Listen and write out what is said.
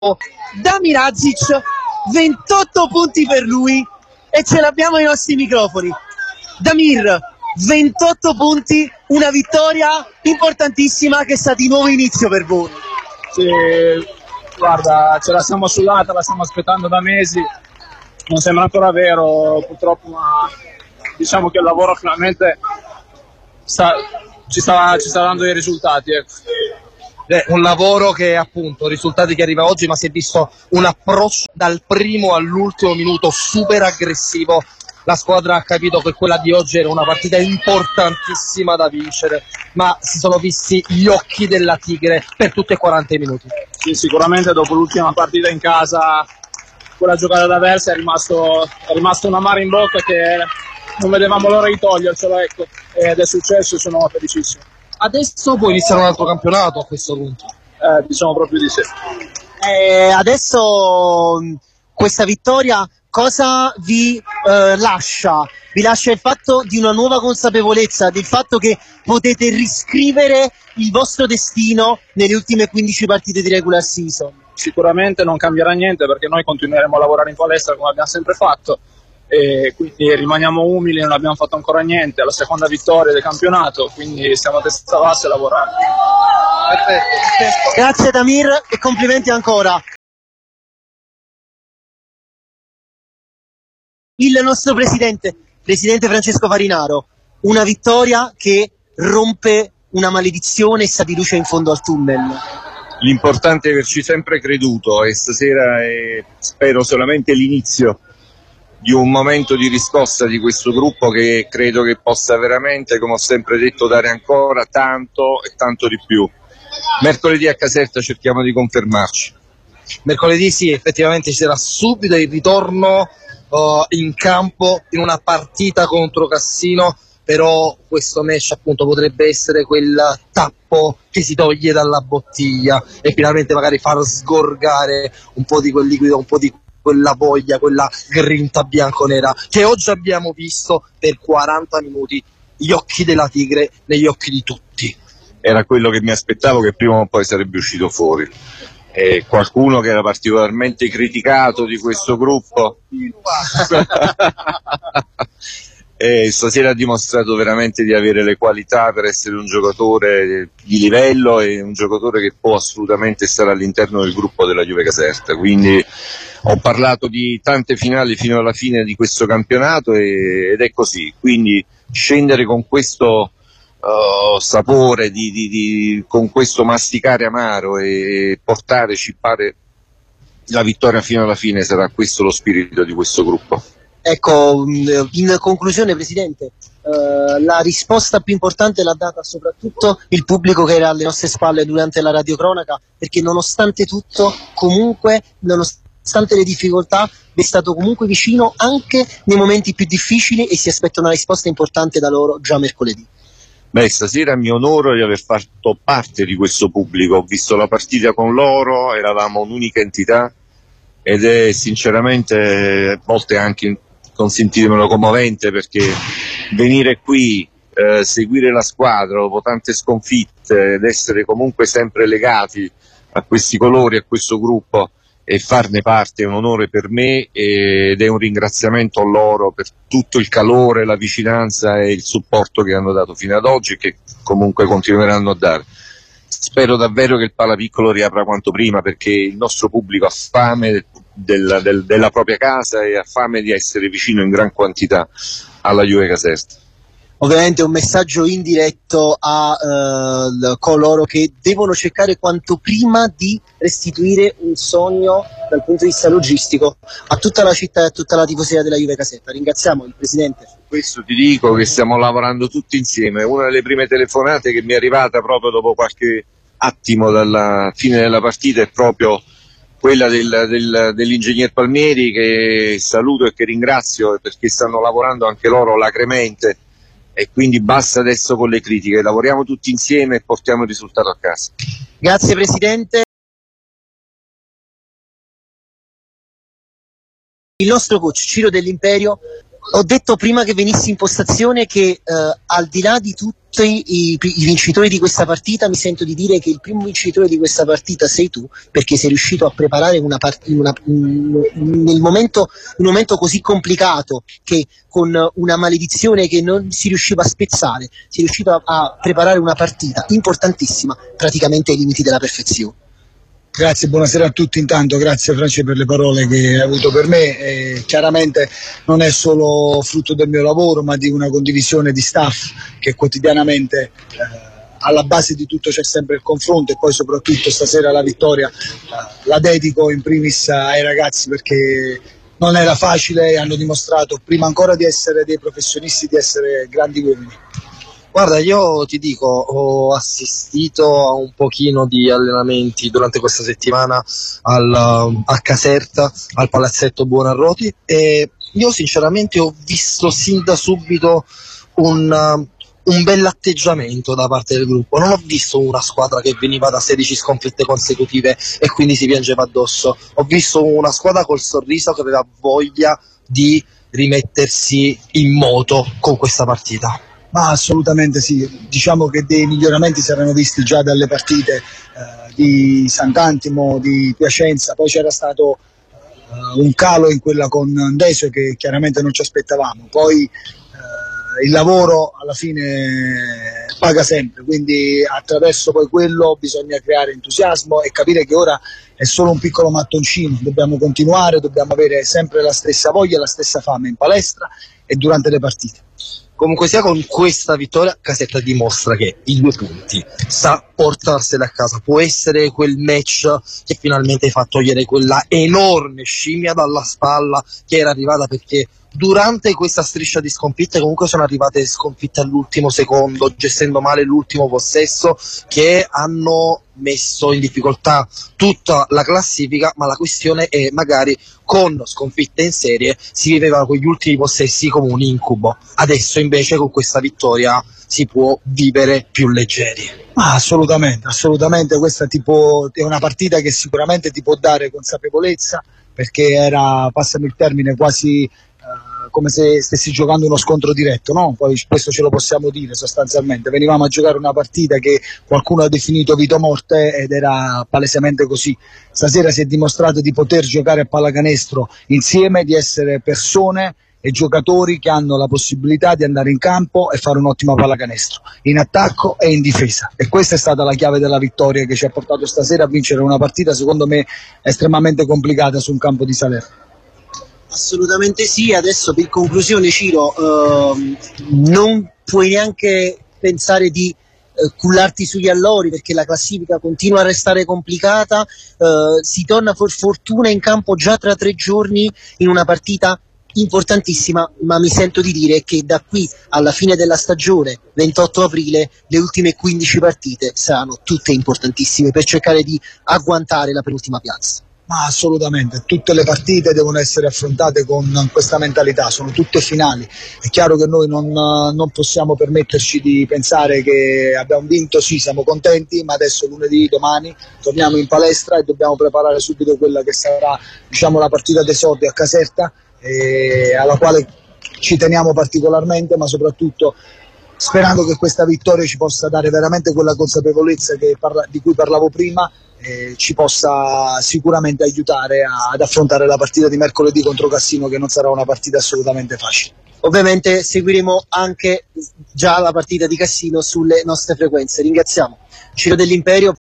Damir Hadžić, 28 punti per lui e ce l'abbiamo ai nostri microfoni. Damir, 28 punti, una vittoria importantissima che sta di nuovo inizio per voi. Sì, guarda, ce la siamo sudata, la stiamo aspettando da mesi, non sembra ancora vero purtroppo, ma diciamo che il lavoro finalmente ci sta dando i risultati. Un lavoro che appunto, risultati che arriva oggi, ma si è visto un approccio dal primo all'ultimo minuto super aggressivo. La squadra ha capito che quella di oggi era una partita importantissima da vincere, ma si sono visti gli occhi della Tigre per tutti e 40 minuti. Sì, sicuramente dopo l'ultima partita in casa, quella giocata da Versa è rimasto un amaro in bocca che non vedevamo l'ora di togliercelo, ecco, ed è successo e sono felicissimo. Adesso può iniziare un altro campionato a questo punto. Diciamo proprio di sì. Adesso questa vittoria cosa vi lascia? Vi lascia il fatto di una nuova consapevolezza, del fatto che potete riscrivere il vostro destino nelle ultime 15 partite di regular season. Sicuramente non cambierà niente perché noi continueremo a lavorare in palestra come abbiamo sempre fatto e quindi rimaniamo umili, non abbiamo fatto ancora niente, è la seconda vittoria del campionato, quindi stiamo a testa bassa e lavorare. Perfetto. Grazie Damir e complimenti ancora. Il nostro presidente Francesco Farinaro, una vittoria che rompe una maledizione e sta di luce in fondo al tunnel. L'importante è averci sempre creduto e stasera è, spero, solamente l'inizio di un momento di riscossa di questo gruppo che credo che possa veramente, come ho sempre detto, dare ancora tanto e tanto di più. Mercoledì a Caserta cerchiamo di confermarci. Mercoledì sì, effettivamente ci sarà subito il ritorno in campo in una partita contro Cassino, però questo match appunto potrebbe essere quel tappo che si toglie dalla bottiglia e finalmente magari far sgorgare un po' di quel liquido, un po' di quella voglia, quella grinta bianconera che oggi abbiamo visto per 40 minuti, gli occhi della Tigre negli occhi di tutti. Era quello che mi aspettavo, che prima o poi sarebbe uscito fuori. Qualcuno che era particolarmente criticato di questo gruppo stasera ha dimostrato veramente di avere le qualità per essere un giocatore di livello e un giocatore che può assolutamente stare all'interno del gruppo della Juve Caserta. Quindi ho parlato di tante finali fino alla fine di questo campionato ed è così, quindi scendere con questo sapore, con questo masticare amaro e portare, cippare la vittoria fino alla fine, sarà questo lo spirito di questo gruppo. Ecco, in conclusione Presidente, la risposta più importante l'ha data soprattutto il pubblico che era alle nostre spalle durante la radiocronaca, perché nonostante tutto, comunque, nonostante le difficoltà, vi è stato comunque vicino anche nei momenti più difficili e si aspetta una risposta importante da loro già mercoledì. Beh, stasera mi onoro di aver fatto parte di questo pubblico, ho visto la partita con loro, eravamo un'unica entità ed è sinceramente a volte anche, consentitemelo, commovente, perché venire qui, seguire la squadra dopo tante sconfitte ed essere comunque sempre legati a questi colori, a questo gruppo e farne parte è un onore per me ed è un ringraziamento a loro per tutto il calore, la vicinanza e il supporto che hanno dato fino ad oggi e che comunque continueranno a dare. Spero davvero che il Palapiccolo riapra quanto prima, perché il nostro pubblico ha fame della propria casa e ha fame di essere vicino in gran quantità alla Juve Caserta. Ovviamente un messaggio indiretto a coloro che devono cercare quanto prima di restituire un sogno dal punto di vista logistico a tutta la città e a tutta la tifoseria della Juve Caserta. Ringraziamo il Presidente. Questo ti dico che stiamo lavorando tutti insieme. Una delle prime telefonate che mi è arrivata proprio dopo qualche attimo dalla fine della partita è proprio quella dell'ingegner Palmieri, che saluto e che ringrazio perché stanno lavorando anche loro alacremente. E quindi basta adesso con le critiche, lavoriamo tutti insieme e portiamo il risultato a casa. Grazie Presidente. Il nostro coach Ciro Dell'Imperio Ho detto prima che venissi in postazione che al di là di tutti i vincitori di questa partita, mi sento di dire che il primo vincitore di questa partita sei tu, perché sei riuscito a preparare un momento così complicato, che con una maledizione che non si riusciva a spezzare, sei riuscito a preparare una partita importantissima, praticamente ai limiti della perfezione. Grazie, buonasera a tutti intanto, grazie France per le parole che hai avuto per me. Chiaramente non è solo frutto del mio lavoro, ma di una condivisione di staff che quotidianamente alla base di tutto c'è sempre il confronto, e poi soprattutto stasera la vittoria la dedico in primis ai ragazzi, perché non era facile e hanno dimostrato prima ancora di essere dei professionisti, di essere grandi uomini. Guarda, io ti dico, ho assistito a un pochino di allenamenti durante questa settimana a Caserta, al palazzetto Buonarroti, e io sinceramente ho visto sin da subito un bell'atteggiamento da parte del gruppo. Non ho visto una squadra che veniva da 16 sconfitte consecutive e quindi si piangeva addosso. Ho visto una squadra col sorriso che aveva voglia di rimettersi in moto con questa partita. Ma assolutamente sì, diciamo che dei miglioramenti si erano visti già dalle partite di Sant'Antimo, di Piacenza, poi c'era stato un calo in quella con Desio che chiaramente non ci aspettavamo, poi il lavoro alla fine paga sempre, quindi attraverso poi quello bisogna creare entusiasmo e capire che ora è solo un piccolo mattoncino, dobbiamo continuare, dobbiamo avere sempre la stessa voglia, la stessa fame in palestra e durante le partite. Comunque sia, con questa vittoria Caserta dimostra che i 2 punti sa portarsela a casa, può essere quel match che finalmente fa togliere quella enorme scimmia dalla spalla che era arrivata, perché durante questa striscia di sconfitte comunque sono arrivate sconfitte all'ultimo secondo, gestendo male l'ultimo possesso, che hanno messo in difficoltà tutta la classifica, ma la questione è magari con sconfitte in serie si viveva quegli ultimi possessi come un incubo, adesso invece con questa vittoria si può vivere più leggeri. Assolutamente, questa è una partita che sicuramente ti può dare consapevolezza, perché era, passami il termine, quasi come se stessi giocando uno scontro diretto, no? Poi questo ce lo possiamo dire sostanzialmente, venivamo a giocare una partita che qualcuno ha definito vita o morte ed era palesemente così. Stasera si è dimostrato di poter giocare a pallacanestro insieme, di essere persone e giocatori che hanno la possibilità di andare in campo e fare un'ottima pallacanestro, in attacco e in difesa, e questa è stata la chiave della vittoria che ci ha portato stasera a vincere una partita secondo me estremamente complicata su un campo di Salerno. Assolutamente sì, adesso per conclusione Ciro, non puoi neanche pensare di cullarti sugli allori, perché la classifica continua a restare complicata, si torna per fortuna in campo già tra 3 giorni in una partita importantissima, ma mi sento di dire che da qui alla fine della stagione, 28 aprile, le ultime 15 partite saranno tutte importantissime per cercare di agguantare la penultima piazza. Ma assolutamente, tutte le partite devono essere affrontate con questa mentalità, sono tutte finali. È chiaro che noi non possiamo permetterci di pensare che abbiamo vinto, sì, siamo contenti, ma adesso lunedì, domani, torniamo in palestra e dobbiamo preparare subito quella che sarà, diciamo, la partita d'esordio a Caserta, alla quale ci teniamo particolarmente, ma soprattutto sperando che questa vittoria ci possa dare veramente quella consapevolezza di cui parlavo prima, ci possa sicuramente aiutare ad affrontare la partita di mercoledì contro Cassino, che non sarà una partita assolutamente facile. Ovviamente seguiremo anche già la partita di Cassino sulle nostre frequenze. Ringraziamo Ciro Dell'Imperio